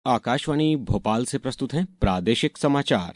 आकाशवाणी भोपाल से प्रस्तुत हैं प्रादेशिक समाचार।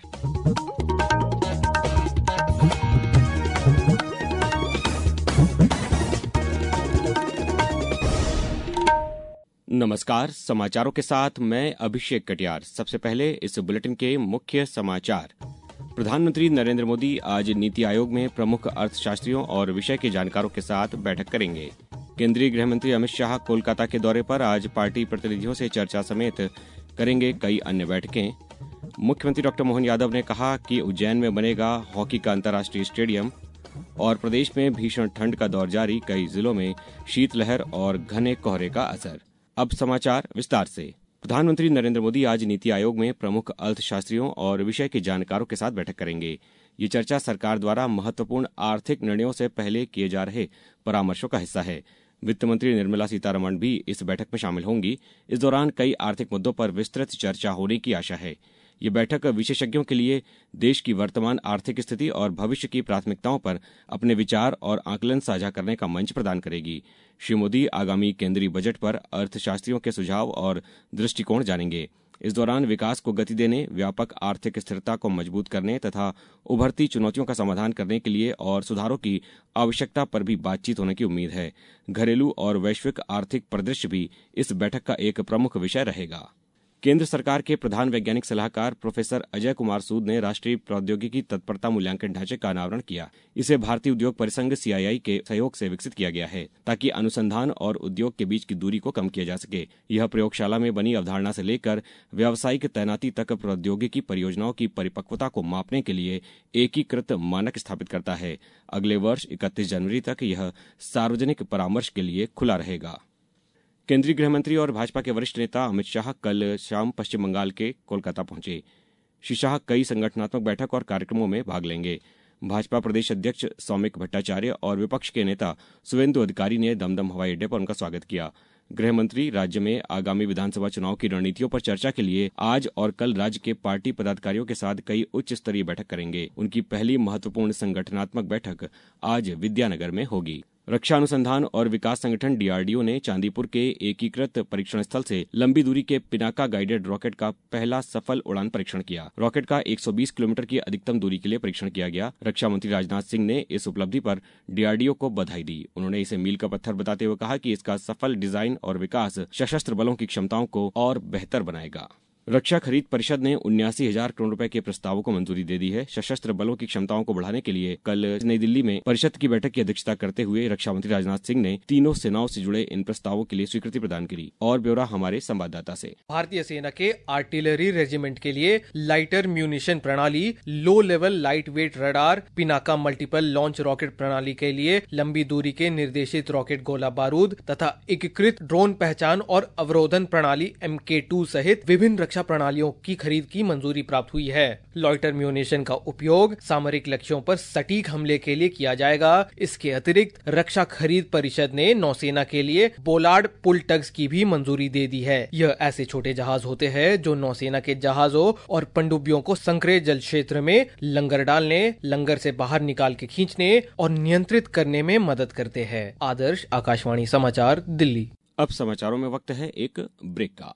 नमस्कार, समाचारों के साथ मैं अभिषेक कटियार। सबसे पहले इस बुलेटिन के मुख्य समाचार। प्रधानमंत्री नरेंद्र मोदी आज नीति आयोग में प्रमुख अर्थशास्त्रियों और विषय के जानकारों के साथ बैठक करेंगे। केंद्रीय गृह मंत्री अमित शाह कोलकाता के दौरे पर आज पार्टी प्रतिनिधियों से चर्चा समेत करेंगे कई अन्य बैठकें। मुख्यमंत्री डॉक्टर मोहन यादव ने कहा कि उज्जैन में बनेगा हॉकी का अंतर्राष्ट्रीय स्टेडियम। और प्रदेश में भीषण ठंड का दौर जारी, कई जिलों में शीतलहर और घने कोहरे का असर। अब समाचार विस्तार से। प्रधानमंत्री नरेंद्र मोदी आज नीति आयोग में प्रमुख अर्थशास्त्रियों और विषय के जानकारों के साथ बैठक करेंगे। ये चर्चा सरकार द्वारा महत्वपूर्ण आर्थिक निर्णयों से पहले किए जा रहे परामर्शों का हिस्सा है। वित्त मंत्री निर्मला सीतारमण भी इस बैठक में शामिल होंगी। इस दौरान कई आर्थिक मुद्दों पर विस्तृत चर्चा होने की आशा है। ये बैठक विशेषज्ञों के लिए देश की वर्तमान आर्थिक स्थिति और भविष्य की प्राथमिकताओं पर अपने विचार और आकलन साझा करने का मंच प्रदान करेगी। श्री मोदी आगामी केंद्रीय बजट पर अर्थशास्त्रियों के सुझाव और दृष्टिकोण जानेंगे। इस दौरान विकास को गति देने, व्यापक आर्थिक स्थिरता को मजबूत करने तथा उभरती चुनौतियों का समाधान करने के लिए और सुधारों की आवश्यकता पर भी बातचीत होने की उम्मीद है। घरेलू और वैश्विक आर्थिक परिदृश्य भी इस बैठक का एक प्रमुख विषय रहेगा। केंद्र सरकार के प्रधान वैज्ञानिक सलाहकार प्रोफेसर अजय कुमार सूद ने राष्ट्रीय प्रौद्योगिकी तत्परता मूल्यांकन ढांचे का अनावरण किया। इसे भारतीय उद्योग परिसंघ CII के सहयोग से विकसित किया गया है ताकि अनुसंधान और उद्योग के बीच की दूरी को कम किया जा सके। यह प्रयोगशाला में बनी अवधारणा से लेकर व्यावसायिक तैनाती तक प्रौद्योगिकी परियोजनाओं की परिपक्वता को मापने के लिए एकीकृत मानक स्थापित करता है। अगले वर्ष 31 जनवरी तक यह सार्वजनिक परामर्श के लिए खुला रहेगा। केंद्रीय गृह मंत्री और भाजपा के वरिष्ठ नेता अमित शाह कल शाम पश्चिम बंगाल के कोलकाता पहुंचे। श्री शाह कई संगठनात्मक बैठक और कार्यक्रमों में भाग लेंगे। भाजपा प्रदेश अध्यक्ष सौमिक भट्टाचार्य और विपक्ष के नेता सुवेंदु अधिकारी ने दमदम हवाई अड्डे पर उनका स्वागत किया। गृह मंत्री राज्य में आगामी विधानसभा चुनाव की रणनीतियों पर चर्चा के लिए आज और कल राज्य के पार्टी पदाधिकारियों के साथ कई उच्च स्तरीय बैठक करेंगे। उनकी पहली महत्वपूर्ण संगठनात्मक बैठक आज विद्यानगर में होगी। रक्षा अनुसंधान और विकास संगठन DRDO ने चांदीपुर के एकीकृत परीक्षण स्थल से लंबी दूरी के पिनाका गाइडेड रॉकेट का पहला सफल उड़ान परीक्षण किया। रॉकेट का 120 किलोमीटर की अधिकतम दूरी के लिए परीक्षण किया गया। रक्षा मंत्री राजनाथ सिंह ने इस उपलब्धि पर DRDO को बधाई दी। उन्होंने इसे मील का पत्थर बताते हुए कहा कि इसका सफल डिजाइन और विकास सशस्त्र बलों की क्षमताओं को और बेहतर बनाएगा। रक्षा खरीद परिषद ने 79,000 करोड़ रुपए के प्रस्तावों को मंजूरी दे दी है। सशस्त्र बलों की क्षमताओं को बढ़ाने के लिए कल नई दिल्ली में परिषद की बैठक की अध्यक्षता करते हुए रक्षा मंत्री राजनाथ सिंह ने तीनों सेनाओं से जुड़े इन प्रस्तावों के लिए स्वीकृति प्रदान की। और ब्यौरा हमारे संवाददाता से। भारतीय सेना के आर्टिलरी रेजिमेंट के लिए लाइटर म्यूनिशन प्रणाली, low level light weight radar, Pinaka multiple launch rocket प्रणाली के लिए लंबी दूरी के निर्देशित रॉकेट गोला बारूद तथा एकीकृत ड्रोन पहचान और अवरोधन प्रणाली MK2 सहित विभिन्न प्रणालियों की खरीद की मंजूरी प्राप्त हुई है। लॉइटर म्यूनिशन का उपयोग सामरिक लक्ष्यों पर सटीक हमले के लिए किया जाएगा। इसके अतिरिक्त रक्षा खरीद परिषद ने नौसेना के लिए बोलार्ड पुल टग्स की भी मंजूरी दे दी है। यह ऐसे छोटे जहाज होते हैं जो नौसेना के जहाजों और पनडुब्बियों को संकरे जल क्षेत्र में लंगर डालने, लंगर से बाहर निकाल के खींचने और नियंत्रित करने में मदद करते हैं। आदर्श, आकाशवाणी समाचार, दिल्ली। अब समाचारों में वक्त है एक ब्रेक का।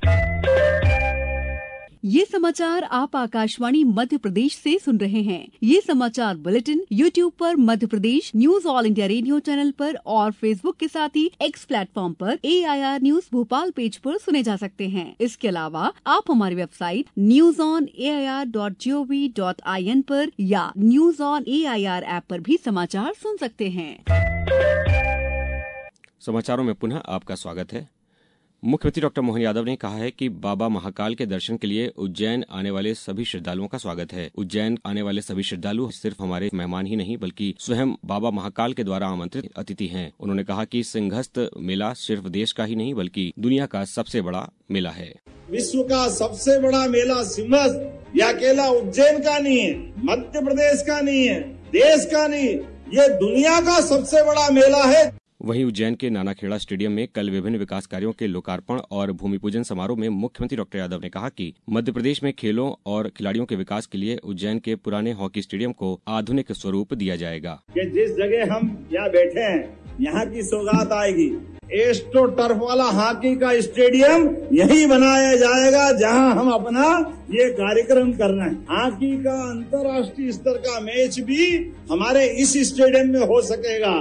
ये समाचार आप आकाशवाणी मध्य प्रदेश से सुन रहे हैं। ये समाचार बुलेटिन YouTube पर Madhya Pradesh news all India radio channel पर और Facebook के साथ ही X प्लेटफॉर्म पर AIR न्यूज भोपाल पेज पर सुने जा सकते हैं। इसके अलावा आप हमारी वेबसाइट newsonair.gov.in पर या न्यूज ऑन AIR ऐप पर भी समाचार सुन सकते हैं। समाचारों में पुनः आपका स्वागत है। मुख्यमंत्री डॉक्टर मोहन यादव ने कहा है कि बाबा महाकाल के दर्शन के लिए उज्जैन आने वाले सभी श्रद्धालुओं का स्वागत है। उज्जैन आने वाले सभी श्रद्धालु सिर्फ हमारे मेहमान ही नहीं बल्कि स्वयं बाबा महाकाल के द्वारा आमंत्रित अतिथि हैं। उन्होंने कहा कि सिंहस्थ मेला सिर्फ देश का ही नहीं बल्कि दुनिया का सबसे बड़ा मेला है। विश्व का सबसे बड़ा मेला सिंहस्थ यह अकेला उज्जैन का नहीं है, मध्य प्रदेश का नहीं है, देश का नहीं, ये दुनिया का सबसे बड़ा मेला है। वहीं उज्जैन के नानाखेड़ा स्टेडियम में कल विभिन्न विकास कार्यों के लोकार्पण और भूमि पूजन समारोह में मुख्यमंत्री डॉक्टर यादव ने कहा कि मध्य प्रदेश में खेलों और खिलाड़ियों के विकास के लिए उज्जैन के पुराने हॉकी स्टेडियम को आधुनिक स्वरूप दिया जाएगा। कि जिस जगह हम यहाँ बैठे हैं यहाँ की सौगात आएगी, एस्ट्रो टर्फ वाला हॉकी का स्टेडियम यही बनाया जाएगा जहां हम अपना ये कार्यक्रम कर रहे हैं। हॉकी का अंतर्राष्ट्रीय स्तर का मैच भी हमारे इस स्टेडियम में हो सकेगा।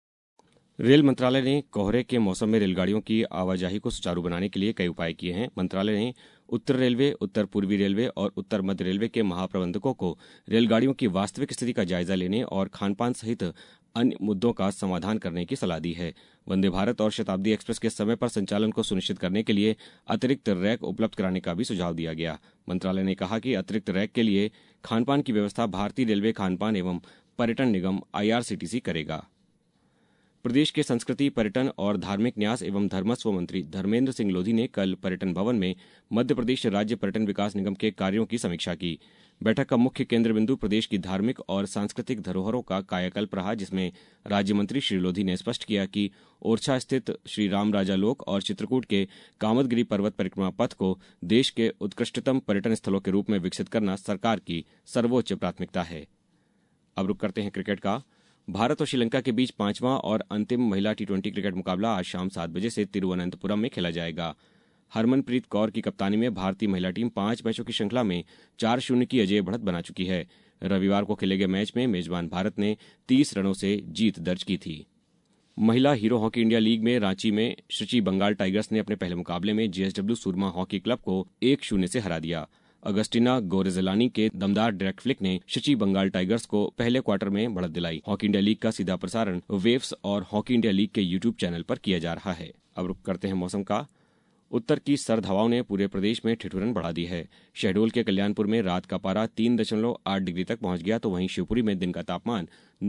रेल मंत्रालय ने कोहरे के मौसम में रेलगाड़ियों की आवाजाही को सुचारू बनाने के लिए कई उपाय किए हैं। मंत्रालय ने उत्तर रेलवे, उत्तर पूर्वी रेलवे और उत्तर मध्य रेलवे के महाप्रबंधकों को रेलगाड़ियों की वास्तविक स्थिति का जायजा लेने और खानपान सहित अन्य मुद्दों का समाधान करने की सलाह दी है। वंदे भारत और शताब्दी एक्सप्रेस के समय पर संचालन को सुनिश्चित करने के लिए अतिरिक्त रैक उपलब्ध कराने का भी सुझाव दिया गया। मंत्रालय ने कहा कि अतिरिक्त रैक के लिए खानपान की व्यवस्था भारतीय रेलवे खानपान एवं पर्यटन निगम IRCTC करेगा। प्रदेश के संस्कृति, पर्यटन और धार्मिक न्यास एवं धर्मस्व मंत्री धर्मेंद्र सिंह लोधी ने कल पर्यटन भवन में मध्य प्रदेश राज्य पर्यटन विकास निगम के कार्यों की समीक्षा की। बैठक का मुख्य केंद्र बिंदु प्रदेश की धार्मिक और सांस्कृतिक धरोहरों का कायाकल्प रहा, जिसमें राज्य मंत्री श्री लोधी ने स्पष्ट किया कि ओरछा स्थित श्री राम राजा लोक और चित्रकूट के कामदगिरी पर्वत परिक्रमा पथ को देश के उत्कृष्टतम पर्यटन स्थलों के रूप में विकसित करना सरकार की सर्वोच्च प्राथमिकता है। अब रुक करते हैं क्रिकेट का। भारत और श्रीलंका के बीच 5वां और अंतिम महिला T20 क्रिकेट मुकाबला आज शाम 7 बजे से तिरुवनंतपुरम में खेला जाएगा। हरमनप्रीत कौर की कप्तानी में भारतीय महिला टीम 5 मैचों की श्रृंखला में 4-0 की अजेय बढ़त बना चुकी है। रविवार को खेले गए मैच में मेजबान भारत ने 30 रनों से जीत दर्ज की थी। महिला हीरो हॉकी इंडिया लीग में रांची में श्रीची बंगाल टाइगर्स ने अपने पहले मुकाबले में JSW सुरमा हॉकी क्लब को 1-0 से हरा दिया। अगस्टिना गोरेजलानी के दमदार डायरेक्ट फ्लिक ने श्रीची बंगाल टाइगर्स को पहले क्वार्टर में बढ़त दिलाई। हॉकी इंडिया लीग का सीधा प्रसारण वेव्स और हॉकी इंडिया लीग के YouTube चैनल पर किया जा रहा है। अब रुक करते हैं मौसम का। उत्तर की सर्द हवाओं ने पूरे प्रदेश में ठिठुरन बढ़ा दी है। शहडोल के कल्याणपुर में रात का पारा 3.8 डिग्री तक पहुंच गया, तो वहीं शिवपुरी में दिन का तापमान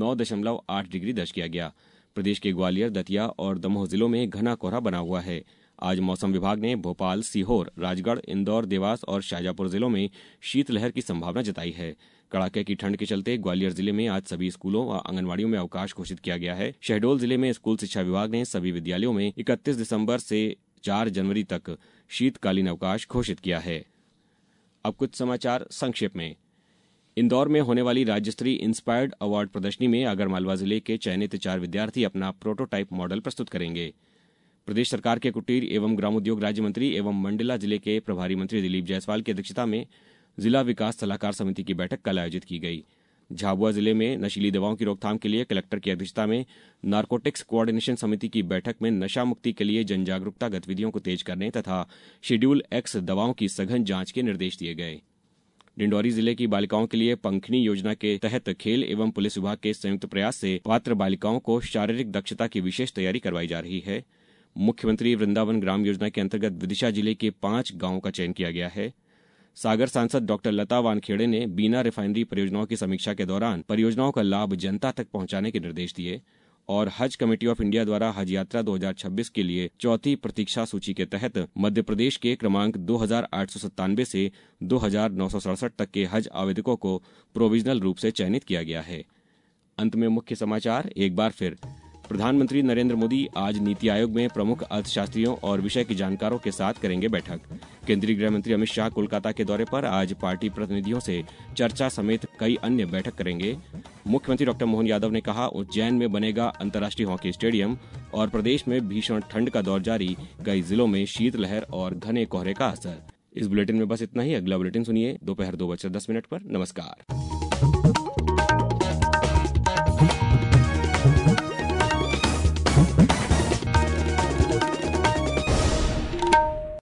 9.8 डिग्री दर्ज किया गया। प्रदेश के ग्वालियर, दतिया और दमोह जिलों में घना कोहरा बना हुआ है। आज मौसम विभाग ने भोपाल, सीहोर, राजगढ़, इंदौर, देवास और शाजापुर जिलों में शीतलहर की संभावना जताई है। कड़ाके की ठंड के चलते ग्वालियर जिले में आज सभी स्कूलों व आंगनबाड़ियों में अवकाश घोषित किया गया है। शहडोल जिले में स्कूल शिक्षा विभाग ने सभी विद्यालयों में 31 दिसंबर से 4 जनवरी तक शीतकालीन अवकाश घोषित किया है। अब कुछ समाचार संक्षेप में। इंदौर में होने वाली राज्य स्तरीय इंस्पायर्ड अवार्ड प्रदर्शनी में आगरमालवा जिले के चयनित 4 विद्यार्थी अपना प्रोटोटाइप मॉडल प्रस्तुत करेंगे। प्रदेश सरकार के कुटीर एवं ग्रामोद्योग राज्य मंत्री एवं मंडला जिले के प्रभारी मंत्री दिलीप जायसवाल की अध्यक्षता में जिला विकास सलाहकार समिति की बैठक कल आयोजित की गई। झाबुआ जिले में नशीली दवाओं की रोकथाम के लिए कलेक्टर की अध्यक्षता में नारकोटिक्स कोऑर्डिनेशन समिति की बैठक में नशा मुक्ति के लिए जन जागरूकता गतिविधियों को तेज करने तथा शेड्यूल X दवाओं की सघन जांच के निर्देश दिए गए। डिंडौरी जिले की बालिकाओं के लिए पंखनी योजना के तहत खेल एवं पुलिस विभाग के संयुक्त प्रयास से पात्र बालिकाओं को शारीरिक दक्षता की विशेष तैयारी करवाई जा रही है। मुख्यमंत्री वृंदावन ग्राम योजना के अंतर्गत विदिशा जिले के 5 गांवों का चयन किया गया है। सागर सांसद डॉक्टर लता वानखेड़े ने बीना रिफाइनरी परियोजनाओं की समीक्षा के दौरान परियोजनाओं का लाभ जनता तक पहुंचाने के निर्देश दिए। और हज कमेटी ऑफ इंडिया द्वारा हज यात्रा 2026 के लिए चौथी प्रतीक्षा सूची के तहत मध्य प्रदेश के क्रमांक 2897 से 2967 तक के हज आवेदकों को प्रोविजनल रूप से चयनित किया गया है। अंत में मुख्य समाचार एक बार फिर। प्रधानमंत्री नरेंद्र मोदी आज नीति आयोग में प्रमुख अर्थशास्त्रियों और विषय के जानकारों के साथ करेंगे बैठक। केंद्रीय गृह मंत्री अमित शाह कोलकाता के दौरे पर आज पार्टी प्रतिनिधियों से चर्चा समेत कई अन्य बैठक करेंगे। मुख्यमंत्री डॉक्टर मोहन यादव ने कहा उज्जैन में बनेगा अंतर्राष्ट्रीय हॉकी स्टेडियम। और प्रदेश में भीषण ठंड का दौर जारी, कई जिलों में शीतलहर और घने कोहरे का असर। इस बुलेटिन में बस इतना ही। अगला बुलेटिन सुनिए दोपहर 2:10 पर। नमस्कार।